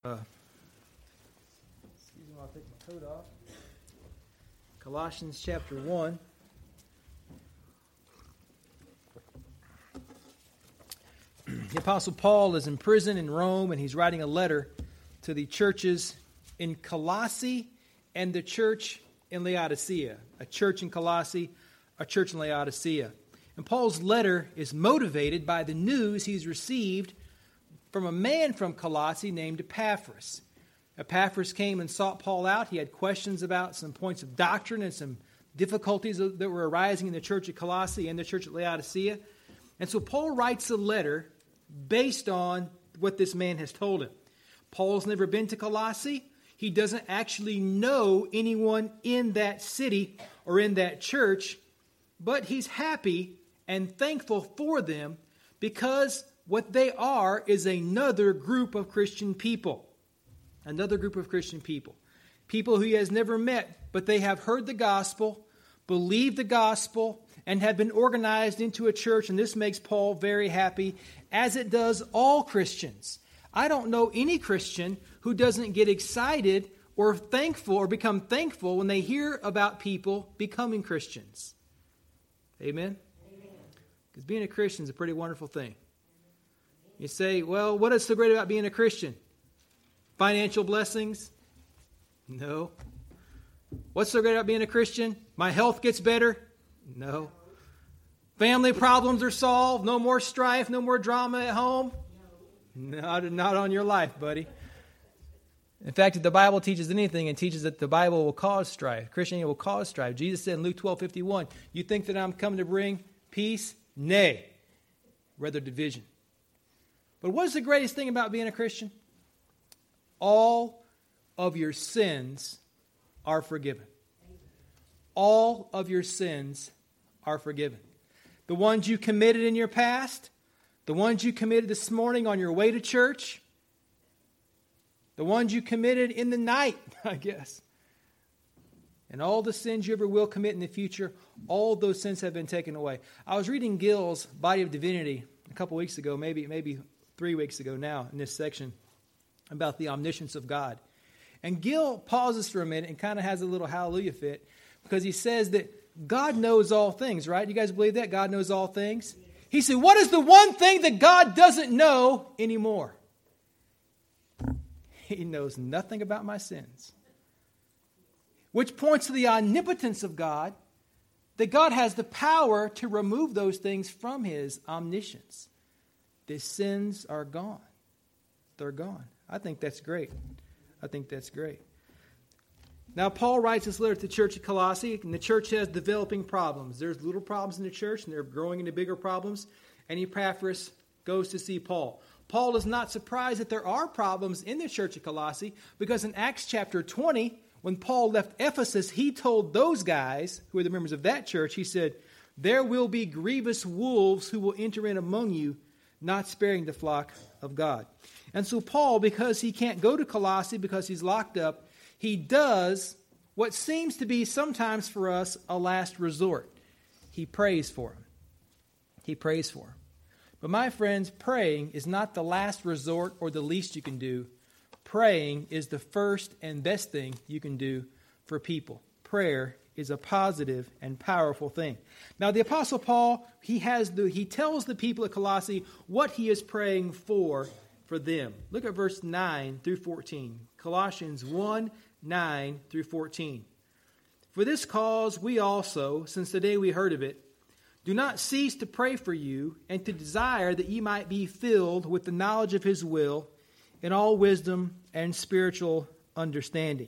Excuse me while I take my coat off. Colossians chapter 1. The Apostle Paul is in prison in Rome, and he's writing a letter to the churches in Colossae and the church in Laodicea. A church in Colossae, a church in Laodicea. And Paul's letter is motivated by the news he's received from a man from Colossae named Epaphras. Epaphras came and sought Paul out. He had questions about some points of doctrine and some difficulties that were arising in the church at Colossae and the church at Laodicea. And so Paul writes a letter based on what this man has told him. Paul's never been to Colossae. He doesn't actually know anyone in that city or in that church, but he's happy and thankful for them because what they are is another group of Christian people. Another group of Christian people. People who he has never met, but they have heard the gospel, believed the gospel, and have been organized into a church, and this makes Paul very happy, as it does all Christians. I don't know any Christian who doesn't get excited or thankful or become thankful when they hear about people becoming Christians. Amen? Because being a Christian is a pretty wonderful thing. You say, well, what is so great about being a Christian? Financial blessings? No. What's so great about being a Christian? My health gets better? No. Family problems are solved? No more strife, no more drama at home? No, not on your life, buddy. In fact, if the Bible teaches anything, it teaches that the Bible will cause strife. Christianity will cause strife. Jesus said in Luke 12:51, you think that I'm come to bring peace? Nay, rather division. But what is the greatest thing about being a Christian? All of your sins are forgiven. All of your sins are forgiven. The ones you committed in your past, the ones you committed this morning on your way to church, the ones you committed in the night, I guess, and all the sins you ever will commit in the future, all those sins have been taken away. I was reading Gill's Body of Divinity a couple weeks ago, maybe 3 weeks ago now, in this section about the omniscience of God. And Gill pauses for a minute and kind of has a little hallelujah fit because he says that God knows all things, right? You guys believe that? God knows all things? He said, what is the one thing that God doesn't know anymore? He knows nothing about my sins. Which points to the omnipotence of God, that God has the power to remove those things from his omniscience. The sins are gone. They're gone. I think that's great. I think that's great. Now, Paul writes this letter to the church at Colossae, and the church has developing problems. There's little problems in the church, and they're growing into bigger problems. And Epaphras goes to see Paul. Paul is not surprised that there are problems in the church at Colossae, because in Acts chapter 20, when Paul left Ephesus, he told those guys, who are the members of that church, he said, there will be grievous wolves who will enter in among you, not sparing the flock of God. And so Paul, because he can't go to Colossae because he's locked up, he does what seems to be sometimes for us a last resort. He prays for him. He prays for him. But my friends, praying is not the last resort or the least you can do. Praying is the first and best thing you can do for people. Prayer is a positive and powerful thing. Now, the Apostle Paul, he tells the people at Colossae what he is praying for them. Look at verse 9 through 14. Colossians 1, 9 through 14. For this cause we also, since the day we heard of it, do not cease to pray for you and to desire that ye might be filled with the knowledge of his will in all wisdom and spiritual understanding.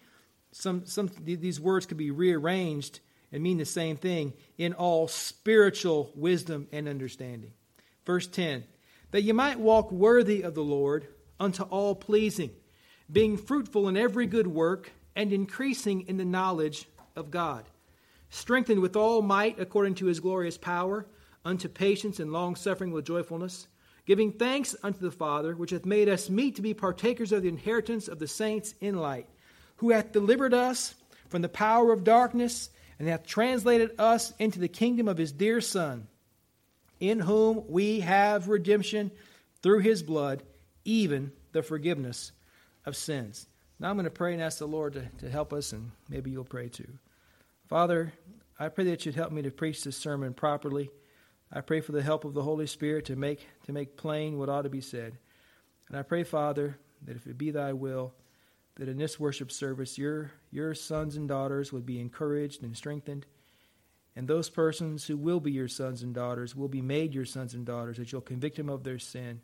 These words could be rearranged and mean the same thing. In all spiritual wisdom and understanding. Verse 10. That you might walk worthy of the Lord unto all pleasing, being fruitful in every good work and increasing in the knowledge of God. Strengthened with all might according to his glorious power, unto patience and long-suffering with joyfulness, giving thanks unto the Father, which hath made us meet to be partakers of the inheritance of the saints in light, who hath delivered us from the power of darkness, and hath translated us into the kingdom of his dear Son, in whom we have redemption through his blood, even the forgiveness of sins. Now I'm going to pray and ask the Lord to help us, and maybe you'll pray too. Father, I pray that you'd help me to preach this sermon properly. I pray for the help of the Holy Spirit to make plain what ought to be said. And I pray, Father, that if it be thy will, that in this worship service your sons and daughters would be encouraged and strengthened, and those persons who will be your sons and daughters will be made your sons and daughters, that you'll convict them of their sin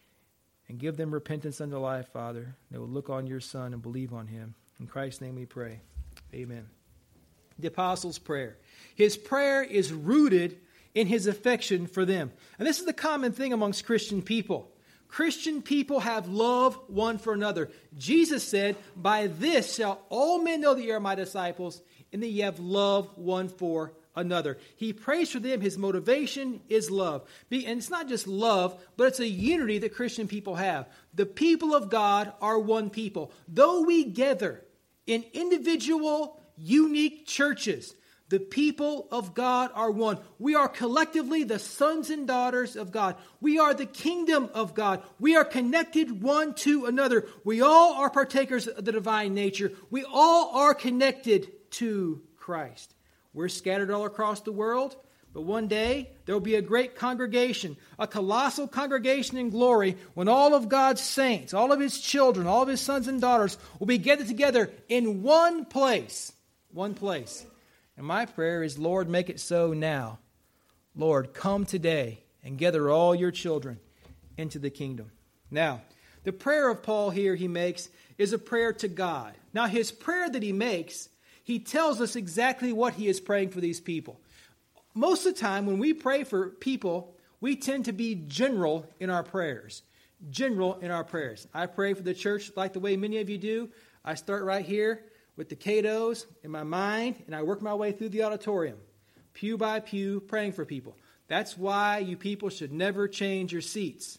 and give them repentance unto life, Father. They will look on your Son and believe on him. In Christ's name we pray. Amen. The Apostles' prayer. His prayer is rooted in his affection for them. And this is the common thing amongst Christian people. Christian people have love one for another. Jesus said, "By this shall all men know that ye are my disciples, and that ye have love one for another." He prays for them. His motivation is love. And it's not just love, but it's a unity that Christian people have. The people of God are one people. Though we gather in individual, unique churches, the people of God are one. We are collectively the sons and daughters of God. We are the kingdom of God. We are connected one to another. We all are partakers of the divine nature. We all are connected to Christ. We're scattered all across the world, but one day there will be a great congregation, a colossal congregation in glory, when all of God's saints, all of his children, all of his sons and daughters will be gathered together in one place. One place. And my prayer is, Lord, make it so now. Lord, come today and gather all your children into the kingdom. Now, the prayer of Paul here he makes is a prayer to God. Now, his prayer that he makes, he tells us exactly what he is praying for these people. Most of the time, when we pray for people, we tend to be general in our prayers. General in our prayers. I pray for the church like the way many of you do. I start right here with the Catos in my mind, and I work my way through the auditorium, pew by pew, praying for people. That's why you people should never change your seats.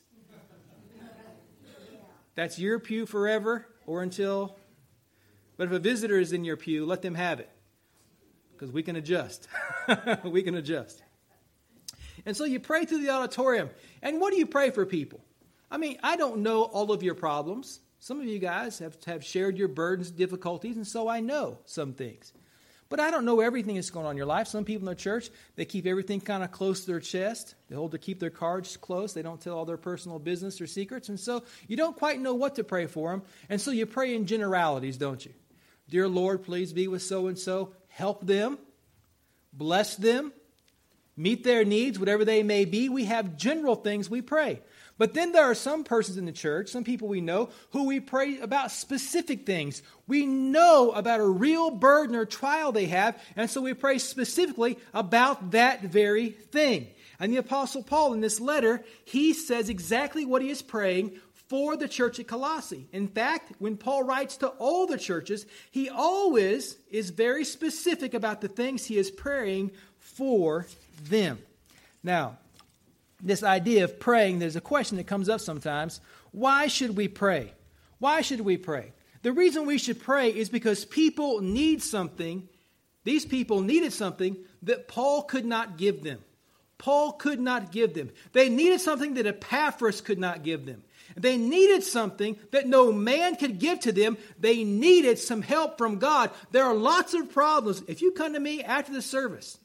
That's your pew forever or until... But if a visitor is in your pew, let them have it, because we can adjust. We can adjust. And so you pray through the auditorium. And what do you pray for people? I mean, I don't know all of your problems. Some of you guys have shared your burdens, difficulties, and so I know some things. But I don't know everything that's going on in your life. Some people in the church, they keep everything kind of close to their chest. They keep their cards close. They don't tell all their personal business or secrets. And so you don't quite know what to pray for them. And so you pray in generalities, don't you? Dear Lord, please be with so-and-so. Help them. Bless them. Meet their needs, whatever they may be. We have general things we pray. But then there are some persons in the church, some people we know, who we pray about specific things. We know about a real burden or trial they have, and so we pray specifically about that very thing. And the Apostle Paul, in this letter, he says exactly what he is praying for the church at Colossae. In fact, when Paul writes to all the churches, he always is very specific about the things he is praying for them. Now, this idea of praying, there's a question that comes up sometimes. Why should we pray? Why should we pray? The reason we should pray is because people need something. These people needed something that Paul could not give them. Paul could not give them. They needed something that Epaphras could not give them. They needed something that no man could give to them. They needed some help from God. There are lots of problems. If you come to me after the service,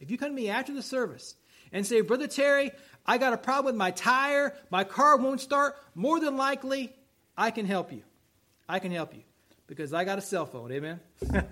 and say, Brother Terry, I got a problem with my tire, my car won't start, more than likely, I can help you. I can help you because I got a cell phone, amen?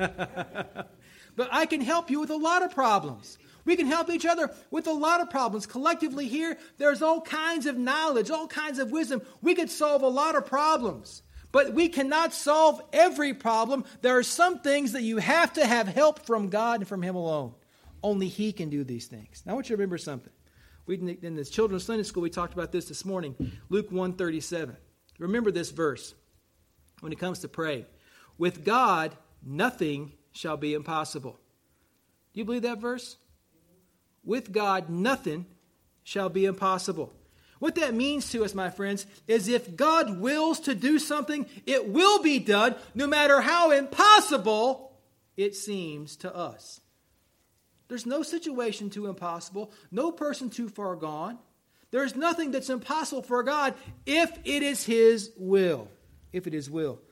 But I can help you with a lot of problems. We can help each other with a lot of problems. Collectively here, there's all kinds of knowledge, all kinds of wisdom. We could solve a lot of problems, but we cannot solve every problem. There are some things that you have to have help from God and from Him alone. Only He can do these things. Now I want you to remember something. In the Children's Sunday School, we talked about this morning, Luke 1:37. Remember this verse when it comes to praying. With God, nothing shall be impossible. Do you believe that verse? With God, nothing shall be impossible. What that means to us, my friends, is if God wills to do something, it will be done, no matter how impossible it seems to us. There's no situation too impossible, no person too far gone. There's nothing that's impossible for God if it is His will. If it is will.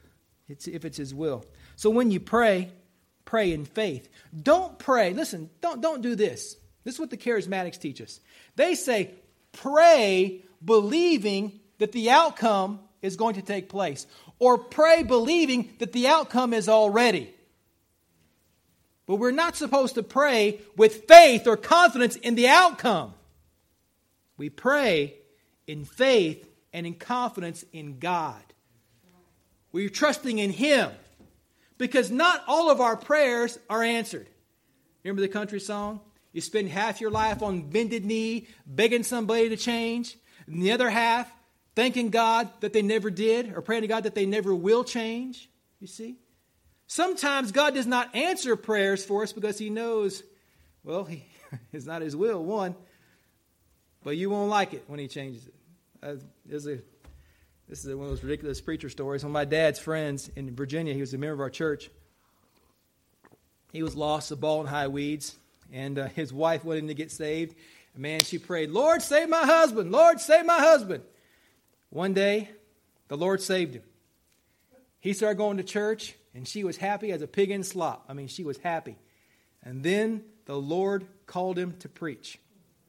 if it's his will. So when you pray, pray in faith. Don't pray. Listen, don't do this. This is what the charismatics teach us. They say, pray believing that the outcome is going to take place. Or pray believing that the outcome is already. But we're not supposed to pray with faith or confidence in the outcome. We pray in faith and in confidence in God. We're trusting in Him. Because not all of our prayers are answered. Remember the country song? You spend half your life on bended knee, begging somebody to change. And the other half, thanking God that they never did, or praying to God that they never will change. You see? Sometimes God does not answer prayers for us because He knows, well, it's not His will, one. But you won't like it when He changes it. This is one of those ridiculous preacher stories. One of my dad's friends in Virginia, he was a member of our church. He was lost to ball and high weeds, and his wife wanted him to get saved. And man, she prayed, Lord, save my husband. Lord, save my husband. One day, the Lord saved him. He started going to church, and she was happy as a pig in slop. I mean, she was happy. And then the Lord called him to preach.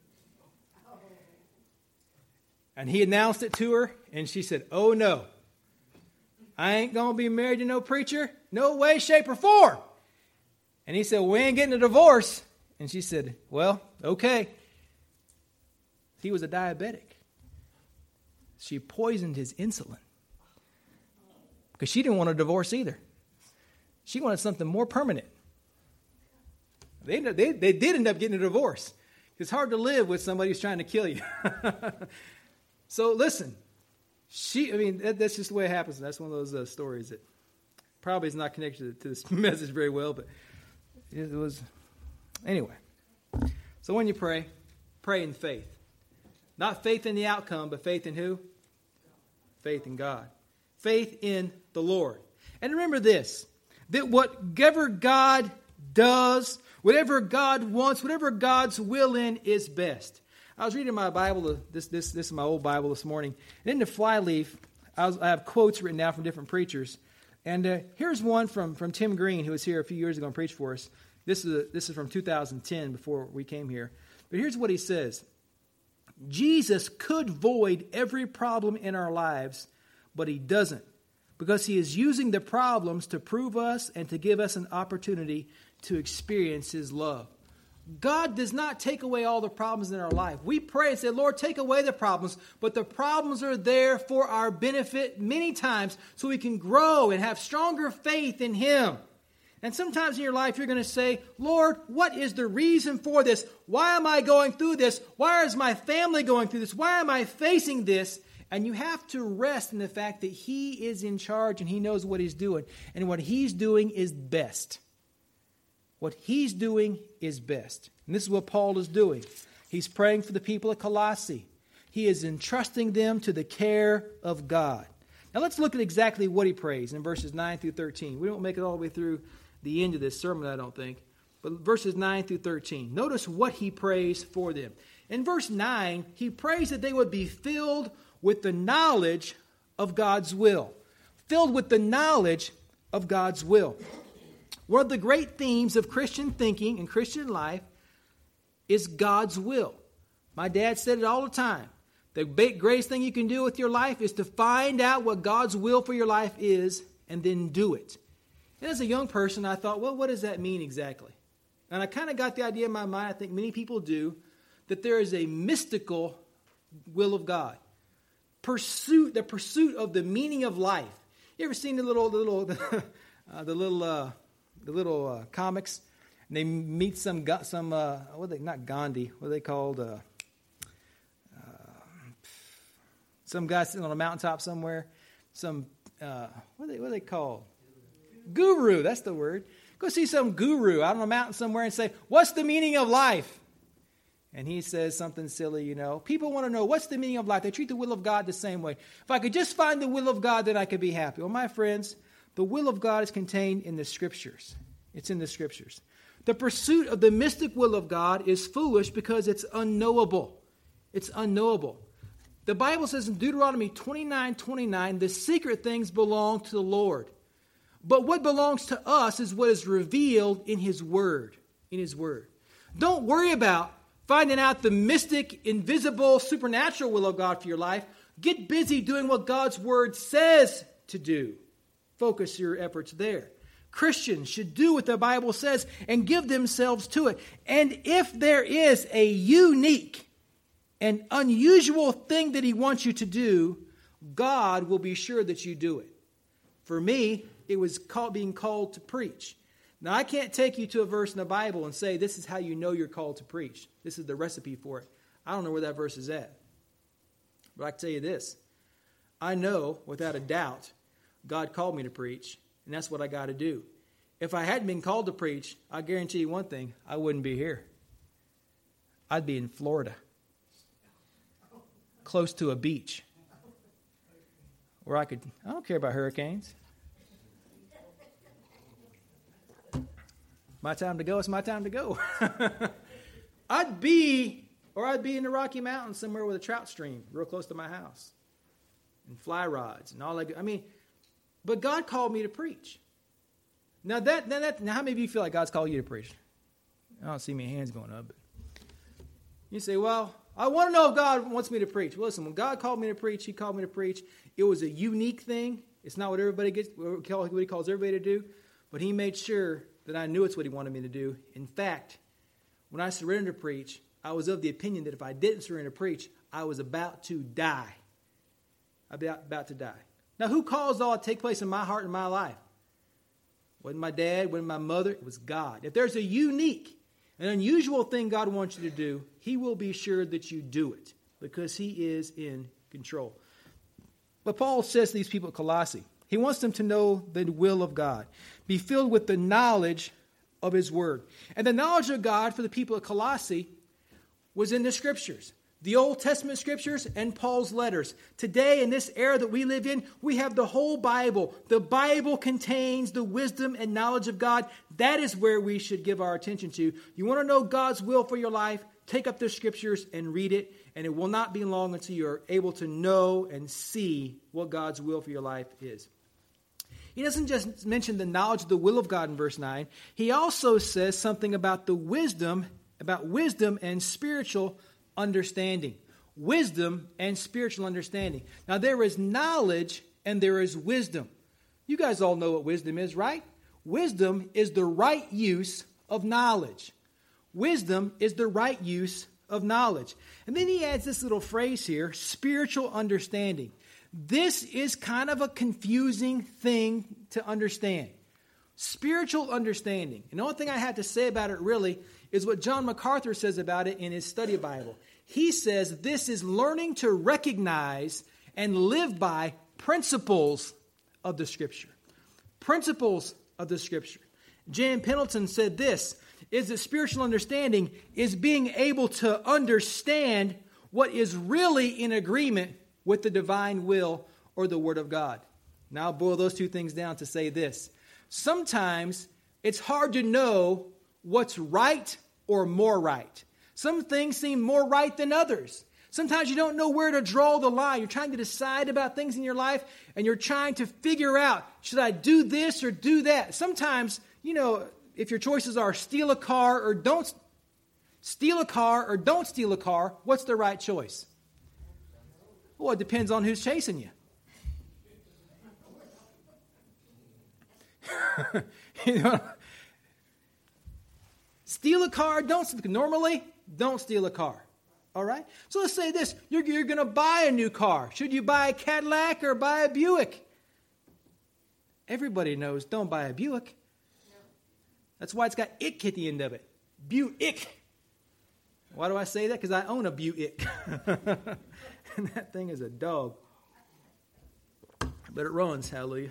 And he announced it to her, and she said, oh no, I ain't going to be married to no preacher, no way, shape, or form. And he said, we ain't getting a divorce. And she said, well, okay. He was a diabetic. She poisoned his insulin because she didn't want a divorce either. She wanted something more permanent. They did end up getting a divorce. It's hard to live with somebody who's trying to kill you. So listen, that's just the way it happens. That's one of those stories that probably is not connected to this message very well, but it was. Anyway, so when you pray, pray in faith. Not faith in the outcome, but faith in who? Faith in God. Faith in the Lord. And remember this, that whatever God does, whatever God wants, whatever God's will in is best. I was reading my Bible, this is my old Bible this morning, and in the flyleaf, I have quotes written down from different preachers. And here's one from Tim Green, who was here a few years ago and preached for us. This is from 2010, before we came here. But here's what he says. Jesus could void every problem in our lives, but He doesn't, because He is using the problems to prove us and to give us an opportunity to experience His love. God does not take away all the problems in our life. We pray and say, Lord, take away the problems, but the problems are there for our benefit many times so we can grow and have stronger faith in Him. And sometimes in your life, you're going to say, Lord, what is the reason for this? Why am I going through this? Why is my family going through this? Why am I facing this? And you have to rest in the fact that He is in charge and He knows what He's doing. And what He's doing is best. What He's doing is best. And this is what Paul is doing. He's praying for the people at Colossae. He is entrusting them to the care of God. Now let's look at exactly what he prays in verses 9 through 13. We won't make it all the way through the end of this sermon, I don't think. But verses 9 through 13. Notice what he prays for them. In verse 9, he prays that they would be filled with the knowledge of God's will. Filled with the knowledge of God's will. One of the great themes of Christian thinking and Christian life is God's will. My dad said it all the time. The greatest thing you can do with your life is to find out what God's will for your life is and then do it. And as a young person, I thought, well, what does that mean exactly? And I kind of got the idea in my mind, I think many people do, that there is a mystical will of God. The pursuit of the meaning of life. You ever seen the little comics? And they meet some not Gandhi, what are they called? Some guy sitting on a mountaintop somewhere. What are they called? Guru, that's the word. Go see some guru out on a mountain somewhere and say, what's the meaning of life? And he says something silly, you know. People want to know, what's the meaning of life? They treat the will of God the same way. If I could just find the will of God, then I could be happy. Well, my friends, the will of God is contained in the Scriptures. It's in the Scriptures. The pursuit of the mystic will of God is foolish because it's unknowable. It's unknowable. The Bible says in Deuteronomy 29:29, the secret things belong to the Lord. But what belongs to us is what is revealed in His Word. In His Word. Don't worry about finding out the mystic, invisible, supernatural will of God for your life. Get busy doing what God's Word says to do. Focus your efforts there. Christians should do what the Bible says and give themselves to it. And if there is a unique and unusual thing that He wants you to do, God will be sure that you do it. For me, it was being called to preach. Now, I can't take you to a verse in the Bible and say, this is how you know you're called to preach. This is the recipe for it. I don't know where that verse is at. But I can tell you this. I know, without a doubt, God called me to preach, and that's what I got to do. If I hadn't been called to preach, I guarantee you one thing, I wouldn't be here. I'd be in Florida, close to a beach, where I don't care about hurricanes. My time to go, it's my time to go. I'd be in the Rocky Mountains somewhere with a trout stream real close to my house. And fly rods and all that. But God called me to preach. Now how many of you feel like God's called you to preach? I don't see many hands going up. But you say, well, I want to know if God wants me to preach. Well, listen, when God called me to preach, He called me to preach. It was a unique thing. It's not what everybody gets, what He calls everybody to do. But He made sure that I knew it's what He wanted me to do. In fact, when I surrendered to preach, I was of the opinion that if I didn't surrender to preach, I was about to die. About to die. Now, who caused all to take place in my heart and my life? Wasn't my dad, wasn't my mother, it was God. If there's a unique, an unusual thing God wants you to do, He will be sure that you do it because He is in control. But Paul says to these people at Colossae, he wants them to know the will of God, be filled with the knowledge of His Word. And the knowledge of God for the people at Colossae was in the Scriptures. The Old Testament Scriptures and Paul's letters. Today, in this era that we live in, we have the whole Bible. The Bible contains the wisdom and knowledge of God. That is where we should give our attention to. You want to know God's will for your life? Take up the Scriptures and read it, and it will not be long until you're able to know and see what God's will for your life is. He doesn't just mention the knowledge of the will of God in verse 9. He also says something about wisdom and spiritual understanding. Wisdom and spiritual understanding. Now, there is knowledge and there is wisdom. You guys all know what wisdom is, right? Wisdom is the right use of knowledge. Wisdom is the right use of knowledge. And then he adds this little phrase here, spiritual understanding. This is kind of a confusing thing to understand. Spiritual understanding. And the only thing I have to say about it really is what John MacArthur says about it in his study Bible. He says this is learning to recognize and live by principles of the Scripture. Principles of the Scripture. Jan Pendleton said this, is that spiritual understanding is being able to understand what is really in agreement with the divine will or the Word of God. Now I'll boil those two things down to say this. Sometimes it's hard to know what's right or more right. Some things seem more right than others. Sometimes you don't know where to draw the line. You're trying to decide about things in your life, and you're trying to figure out, should I do this or do that? Sometimes, if your choices are steal a car or don't steal a car, what's the right choice? Well, it depends on who's chasing you. Steal a car, don't steal a car. All right? So let's say this. You're going to buy a new car. Should you buy a Cadillac or buy a Buick? Everybody knows don't buy a Buick. That's why it's got ick at the end of it. Buick. Why do I say that? Because I own a Buick. And that thing is a dog. But it runs, hallelujah.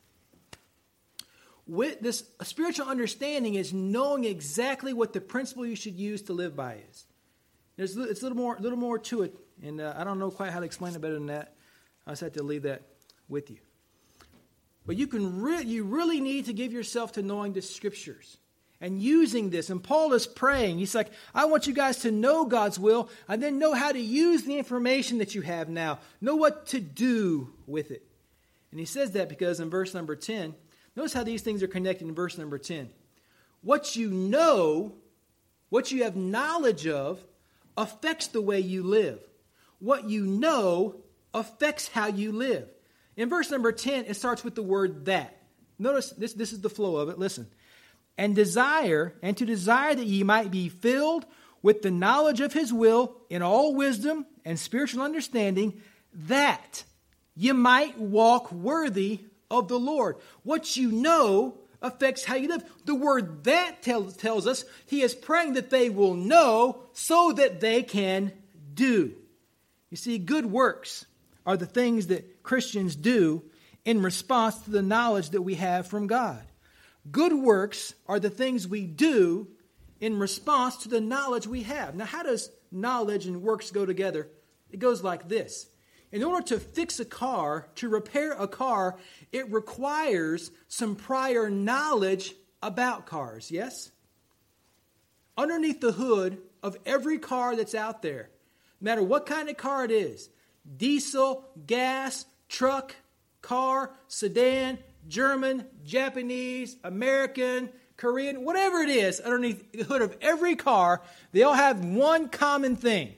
With this spiritual understanding is knowing exactly what the principle you should use to live by is. It's a little more to it, and I don't know quite how to explain it better than that. I just have to leave that with you. But you really need to give yourself to knowing the Scriptures and using this. And Paul is praying. He's like, I want you guys to know God's will and then know how to use the information that you have now. Know what to do with it. And he says that because in verse number 10, Notice how these things are connected in verse number 10. What you know, what you have knowledge of, affects the way you live. What you know affects how you live. In verse number 10, it starts with the word that. Notice this is the flow of it. Listen. And to desire that ye might be filled with the knowledge of his will in all wisdom and spiritual understanding, that you might walk worthy of the Lord. What you know affects how you live. The word that tells us he is praying that they will know so that they can do. You see, good works are the things that Christians do in response to the knowledge that we have from God. Good works are the things we do in response to the knowledge we have. Now, how does knowledge and works go together? It goes like this. In order to fix a car, to repair a car, it requires some prior knowledge about cars, yes? Underneath the hood of every car that's out there, no matter what kind of car it is, diesel, gas, truck, car, sedan, German, Japanese, American, Korean, whatever it is, underneath the hood of every car, they all have one common thing.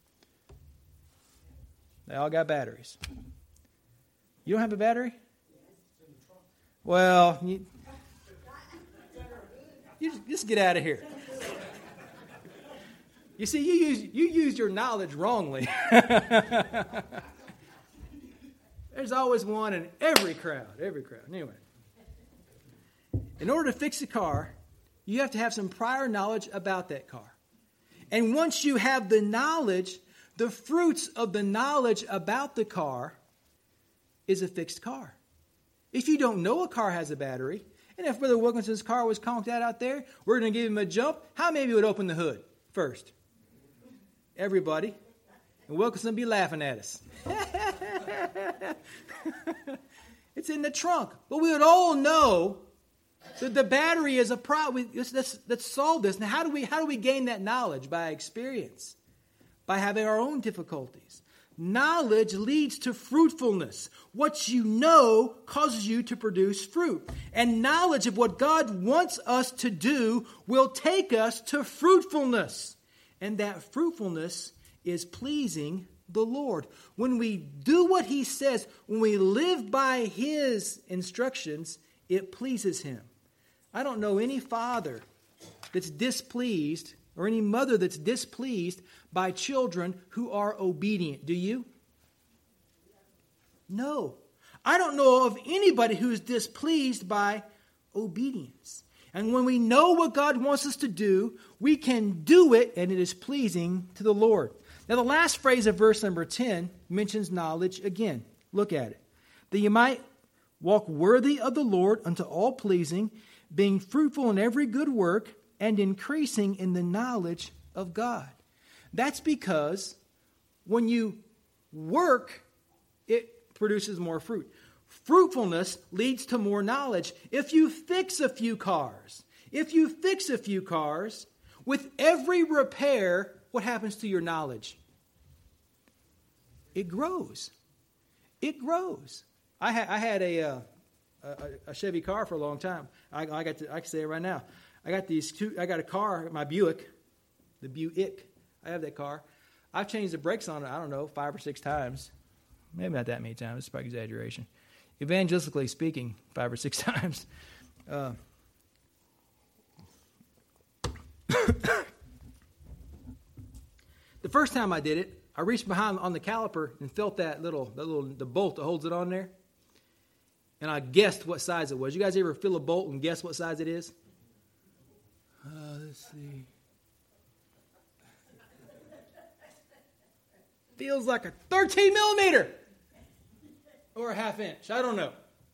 They all got batteries. You don't have a battery? Well, you just get out of here. You see, you use your knowledge wrongly. There's always one in every crowd. Anyway, in order to fix a car, you have to have some prior knowledge about that car. And once you have the knowledge, the fruits of the knowledge about the car is a fixed car. If you don't know a car has a battery, and if Brother Wilkinson's car was conked out there, we're going to give him a jump, how many would open the hood first? Everybody. And Wilkinson would be laughing at us. It's in the trunk. But we would all know that the battery is a problem. Let's solve this. Now, how do we gain that knowledge? By experience. By having our own difficulties. Knowledge leads to fruitfulness. What you know causes you to produce fruit. And knowledge of what God wants us to do will take us to fruitfulness. And that fruitfulness is pleasing the Lord. When we do what he says, when we live by his instructions, it pleases him. I don't know any father that's displeased or any mother that's displeased by children who are obedient. Do you? No. I don't know of anybody who is displeased by obedience. And when we know what God wants us to do, we can do it, and it is pleasing to the Lord. Now, the last phrase of verse number 10 mentions knowledge again. Look at it. That you might walk worthy of the Lord unto all pleasing, being fruitful in every good work, and increasing in the knowledge of God. That's because when you work, it produces more fruit. Fruitfulness leads to more knowledge. If you fix a few cars, with every repair, what happens to your knowledge? It grows. It grows. I had a Chevy car for a long time. I can say it right now. I got a car, my Buick, the Buick. I have that car. I've changed the brakes on it, I don't know, 5 or 6 times. Maybe not that many times. It's probably exaggeration. Evangelistically speaking, 5 or 6 times. The first time I did it, I reached behind on the caliper and felt the bolt that holds it on there. And I guessed what size it was. You guys ever feel a bolt and guess what size it is? Let's see. Feels like a 13 millimeter or a half inch. I don't know.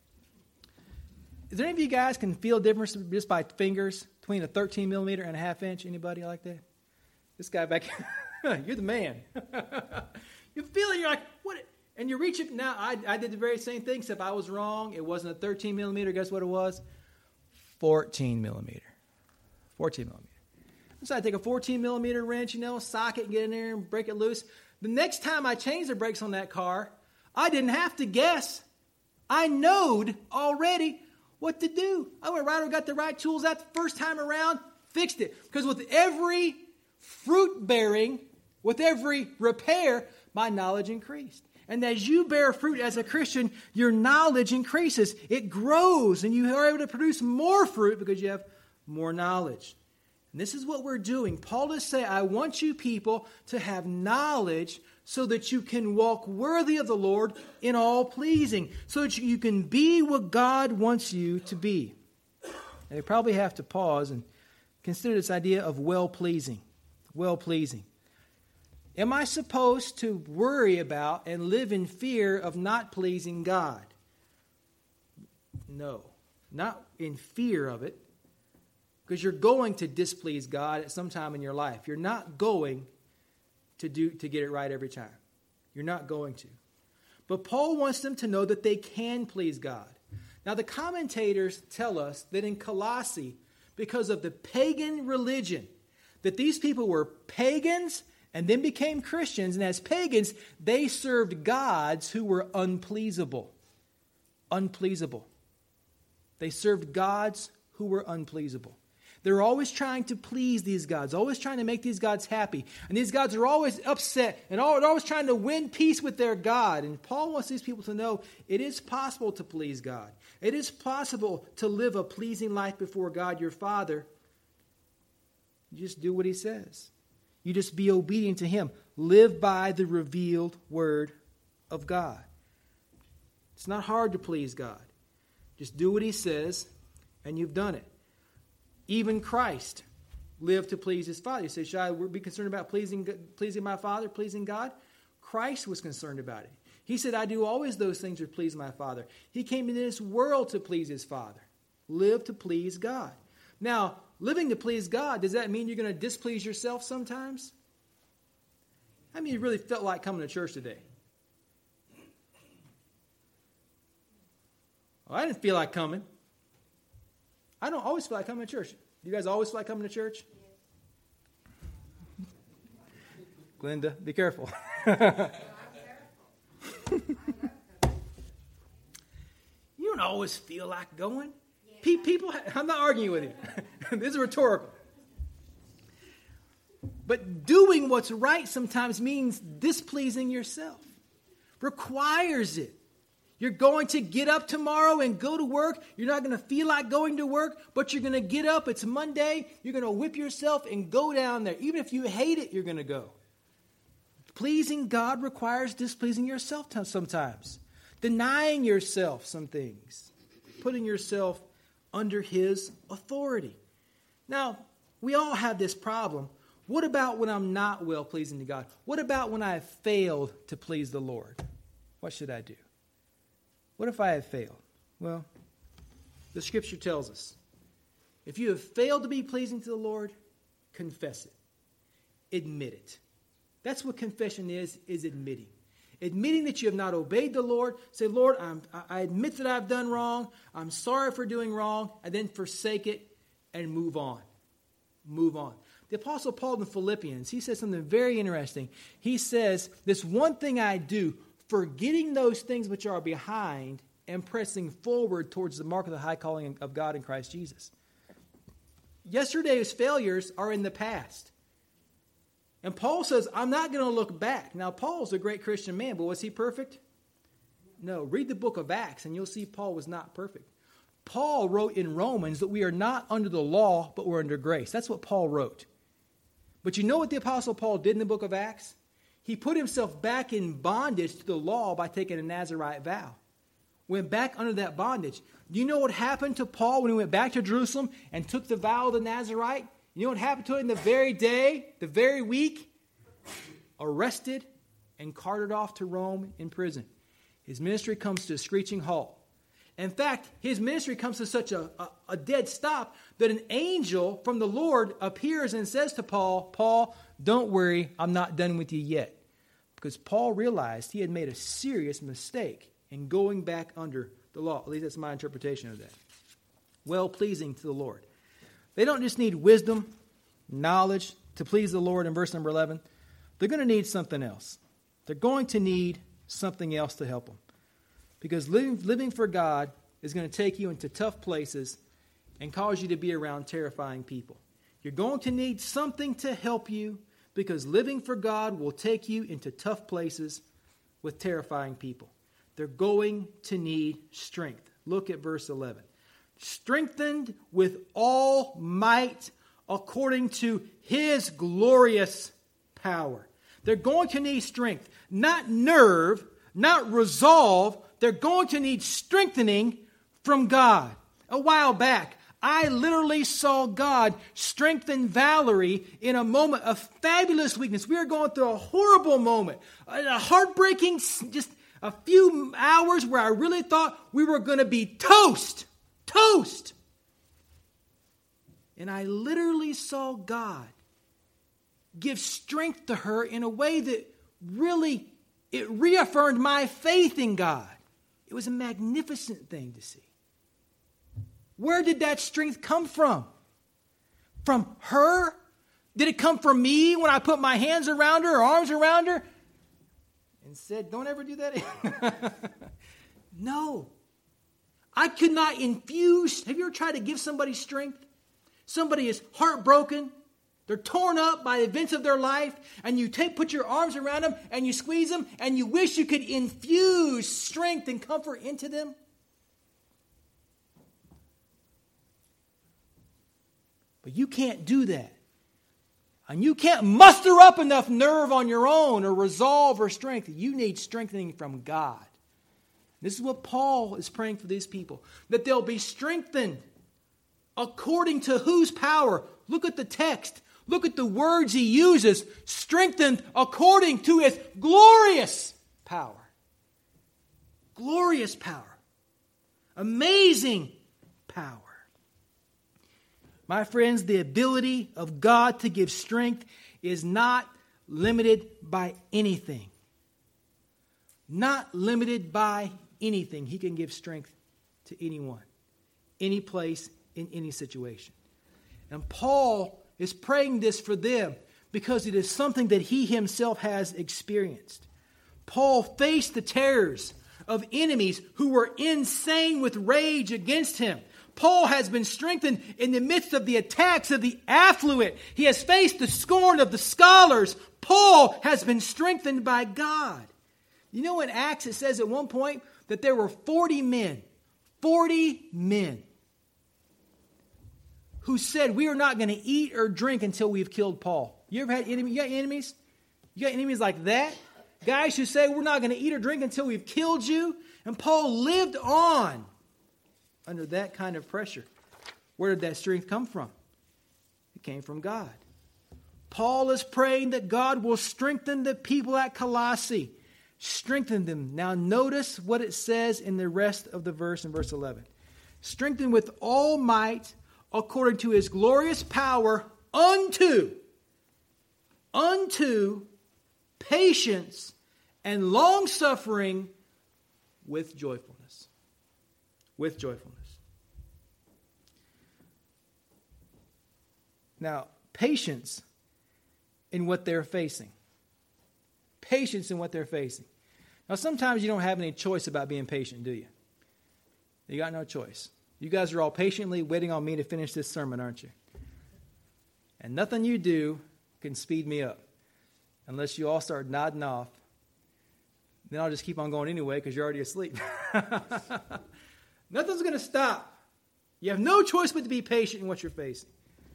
Is there any of you guys can feel a difference just by fingers between a 13 millimeter and a half inch? Anybody like that? This guy back here, you're the man. You feel it, you're like, what? And you reach it. Now, I did the very same thing, except I was wrong. It wasn't a 13 millimeter. Guess what it was? 14 millimeter. 14 millimeter. So I take a 14 millimeter wrench, socket, get in there and break it loose. The next time I changed the brakes on that car, I didn't have to guess. I knowed already what to do. I went right over, got the right tools out the first time around, fixed it. Because with every fruit bearing, with every repair, my knowledge increased. And as you bear fruit as a Christian, your knowledge increases. It grows, and you are able to produce more fruit because you have more knowledge. And this is what we're doing. Paul is saying, I want you people to have knowledge so that you can walk worthy of the Lord in all pleasing, so that you can be what God wants you to be. And we probably have to pause and consider this idea of well-pleasing. Well-pleasing. Am I supposed to worry about and live in fear of not pleasing God? No, not in fear of it, because you're going to displease God at some time in your life. You're not going to get it right every time. You're not going to. But Paul wants them to know that they can please God. Now, the commentators tell us that in Colossae, because of the pagan religion, that these people were pagans and then became Christians, and as pagans, they served gods who were unpleasable. Unpleasable. They served gods who were unpleasable. They're always trying to please these gods, always trying to make these gods happy. And these gods are always upset and always trying to win peace with their God. And Paul wants these people to know it is possible to please God. It is possible to live a pleasing life before God your Father. You just do what he says. You just be obedient to him. Live by the revealed word of God. It's not hard to please God. Just do what he says, and you've done it. Even Christ lived to please his Father. He said, should I be concerned about pleasing my Father, pleasing God? Christ was concerned about it. He said, I do always those things which please my Father. He came into this world to please his Father. Live to please God. Now, living to please God, does that mean you're going to displease yourself sometimes? How many of you really felt like coming to church today? Well, I didn't feel like coming. I don't always feel like coming to church. Do you guys always feel like coming to church? Yes. Glenda, be careful. You don't always feel like going. People, I'm not arguing with you. This is rhetorical. But doing what's right sometimes means displeasing yourself. Requires it. You're going to get up tomorrow and go to work. You're not going to feel like going to work, but you're going to get up. It's Monday. You're going to whip yourself and go down there. Even if you hate it, you're going to go. Pleasing God requires displeasing yourself sometimes. Denying yourself some things. Putting yourself under his authority. Now, we all have this problem. What about when I'm not well pleasing to God? What about when I have failed to please the Lord? What should I do? What if I have failed? Well, the scripture tells us, if you have failed to be pleasing to the Lord, confess it. Admit it. That's what confession is admitting. Admitting that you have not obeyed the Lord. Say, Lord, I admit that I've done wrong. I'm sorry for doing wrong. And then forsake it and move on. Move on. The Apostle Paul in Philippians, he says something very interesting. He says, this one thing I do, forgetting those things which are behind and pressing forward towards the mark of the high calling of God in Christ Jesus. Yesterday's failures are in the past. And Paul says, I'm not going to look back. Now, Paul's a great Christian man, but was he perfect? No. Read the book of Acts, and you'll see Paul was not perfect. Paul wrote in Romans that we are not under the law, but we're under grace. That's what Paul wrote. But you know what the Apostle Paul did in the book of Acts? He put himself back in bondage to the law by taking a Nazirite vow. Went back under that bondage. Do you know what happened to Paul when he went back to Jerusalem and took the vow of the Nazirite? You know what happened to him the very day, the very week? Arrested and carted off to Rome in prison. His ministry comes to a screeching halt. In fact, his ministry comes to such a dead stop that an angel from the Lord appears and says to Paul, Paul, don't worry, I'm not done with you yet. Because Paul realized he had made a serious mistake in going back under the law. At least that's my interpretation of that. Well-pleasing to the Lord. They don't just need wisdom, knowledge to please the Lord in verse number 11. They're going to need something else. They're going to need something else to help them. Because living for God is going to take you into tough places and cause you to be around terrifying people. You're going to need something to help you, because living for God will take you into tough places with terrifying people. They're going to need strength. Look at verse 11. Strengthened with all might according to His glorious power. They're going to need strength, not nerve, not resolve. They're going to need strengthening from God. A while back, I literally saw God strengthen Valerie in a moment of fabulous weakness. We were going through a horrible moment, a heartbreaking, just a few hours where I really thought we were going to be toast. And I literally saw God give strength to her in a way that really, it reaffirmed my faith in God. It was a magnificent thing to see. Where did that strength come from? From her? Did it come from me when I put my hands around her, or arms around her, and said, don't ever do that again? No. I could not infuse. Have you ever tried to give somebody strength? Somebody is heartbroken. They're torn up by events of their life, and you put your arms around them, and you squeeze them, and you wish you could infuse strength and comfort into them. But you can't do that. And you can't muster up enough nerve on your own, or resolve, or strength. You need strengthening from God. This is what Paul is praying for these people. That they'll be strengthened according to whose power? Look at the text. Look at the words he uses. Strengthened according to His glorious power. Glorious power. Amazing power. My friends, the ability of God to give strength is not limited by anything. Not limited by anything. He can give strength to anyone, any place, in any situation. And Paul is praying this for them because it is something that he himself has experienced. Paul faced the terrors of enemies who were insane with rage against him. Paul has been strengthened in the midst of the attacks of the affluent. He has faced the scorn of the scholars. Paul has been strengthened by God. You know, in Acts it says at one point that there were 40 men who said, we are not going to eat or drink until we've killed Paul. You ever had enemies? You got enemies? You got enemies like that? Guys who say, we're not going to eat or drink until we've killed you. And Paul lived on under that kind of pressure. Where did that strength come from? It came from God. Paul is praying that God will strengthen the people at Colossae. Strengthen them. Now notice what it says in the rest of the verse in verse 11. Strengthen with all might according to His glorious power unto patience and long-suffering with joyfulness. With joyfulness. Now, patience in what they're facing. Patience in what they're facing. Now, sometimes you don't have any choice about being patient, do you? You got no choice. You guys are all patiently waiting on me to finish this sermon, aren't you? And nothing you do can speed me up unless you all start nodding off. Then I'll just keep on going anyway because you're already asleep. Nothing's going to stop. You have no choice but to be patient in what you're facing.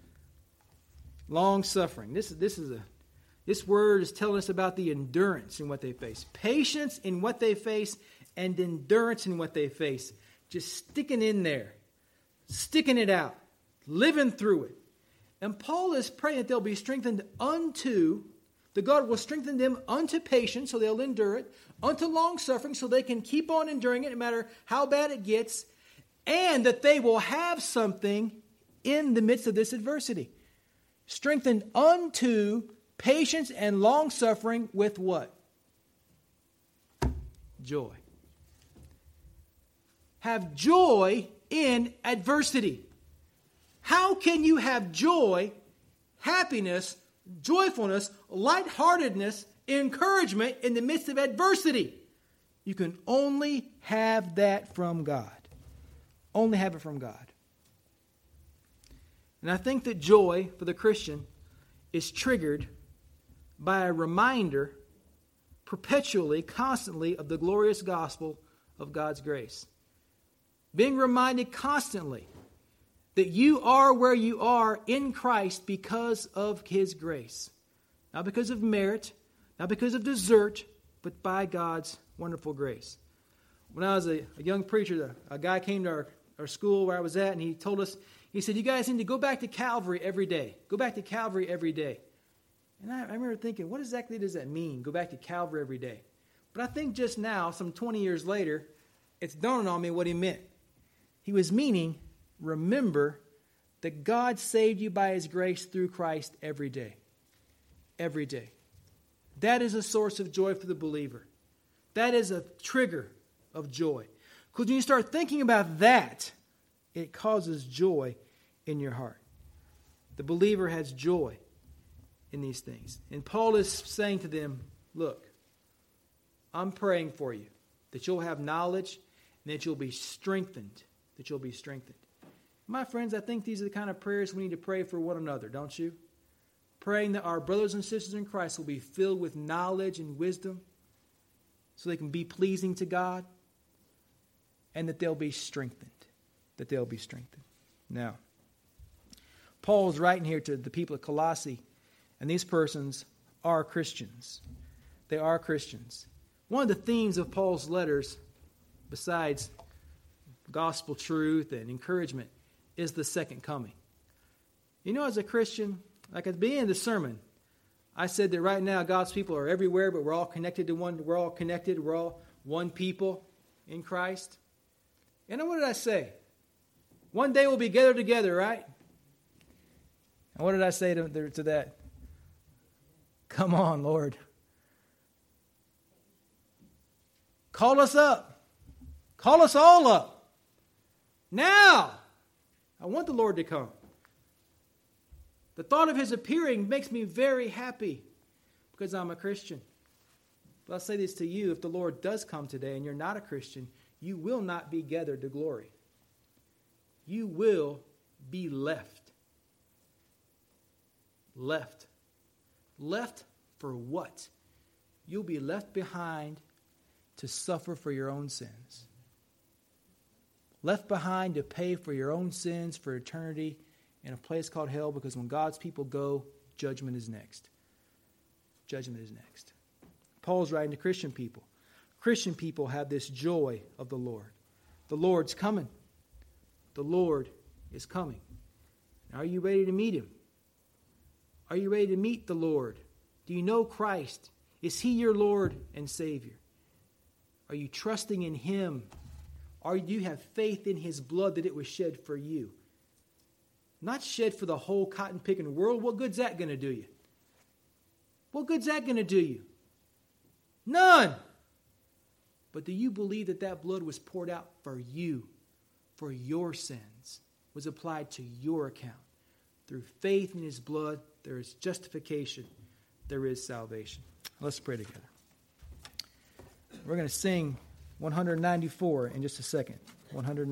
Long suffering. This word is telling us about the endurance in what they face. Patience in what they face and endurance in what they face. Just sticking in there. Sticking it out. Living through it. And Paul is praying that they'll be strengthened that God will strengthen them unto patience, so they'll endure it, unto long suffering, so they can keep on enduring it no matter how bad it gets, and that they will have something in the midst of this adversity. Strengthened unto patience and long suffering with what? Joy. Have joy in adversity. How can you have joy, happiness, joyfulness, lightheartedness, encouragement in the midst of adversity? You can only have that from God. Only have it from God. And I think that joy for the Christian is triggered by a reminder perpetually, constantly of the glorious gospel of God's grace. Being reminded constantly that you are where you are in Christ because of His grace. Not because of merit, not because of desert, but by God's wonderful grace. When I was a young preacher, a guy came to our school where I was at, and he told us, he said, you guys need to go back to Calvary every day. Go back to Calvary every day. And I remember thinking, what exactly does that mean, go back to Calvary every day? But I think just now, some 20 years later, it's dawned on me what he meant. He was meaning, remember that God saved you by His grace through Christ every day. Every day. That is a source of joy for the believer. That is a trigger of joy. Because when you start thinking about that, it causes joy in your heart. The believer has joy in these things. And Paul is saying to them, look, I'm praying for you that you'll have knowledge and that you'll be strengthened. That you'll be strengthened. My friends, I think these are the kind of prayers we need to pray for one another, don't you? Praying that our brothers and sisters in Christ will be filled with knowledge and wisdom so they can be pleasing to God, and that they'll be strengthened. That they'll be strengthened. Now, Paul is writing here to the people of Colossae, and these persons are Christians. They are Christians. One of the themes of Paul's letters, besides gospel truth and encouragement, is the second coming. You know, as a Christian, like at the beginning of the sermon, I said that right now God's people are everywhere, but we're all connected to one. We're all connected. We're all one people in Christ. And what did I say? One day we'll be gathered together, right? And what did I say to that? Come on, Lord. Call us up. Call us all up. Now. I want the Lord to come. The thought of His appearing makes me very happy because I'm a Christian. But I'll say this to you, if the Lord does come today and you're not a Christian, you will not be gathered to glory. You will be left. Left. Left for what? You'll be left behind to suffer for your own sins. Left behind to pay for your own sins for eternity in a place called hell, because when God's people go, judgment is next. Judgment is next. Paul's writing to Christian people. Christian people have this joy of the Lord. The Lord's coming. The Lord is coming. Are you ready to meet Him? Are you ready to meet the Lord? Do you know Christ? Is He your Lord and Savior? Are you trusting in Him? Or do you have faith in His blood that it was shed for you? Not shed for the whole cotton-picking world. What good's that going to do you? What good's that going to do you? None. But do you believe that that blood was poured out for you, for your sins, was applied to your account? Through faith in His blood, there is justification. There is salvation. Let's pray together. We're going to sing 194 in just a second. 194.